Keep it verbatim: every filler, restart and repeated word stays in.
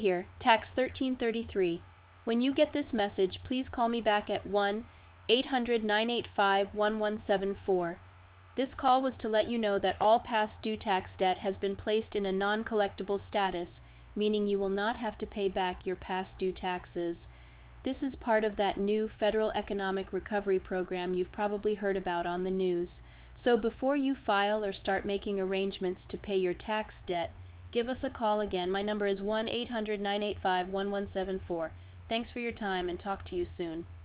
Here, tax thirteen thirty-three. When you get this message, please call me back at one eight hundred nine eight five one one seven four. This call was to let you know that all past due tax debt has been placed in a non-collectible status, meaning you will not have to pay back your past due taxes. This is part of that new Federal Economic Recovery Program you've probably heard about on the news. So before you file or start making arrangements to pay your tax debt, give us a call again. My number is one eight hundred nine eight five one one seven four. Thanks for your time and talk to you soon.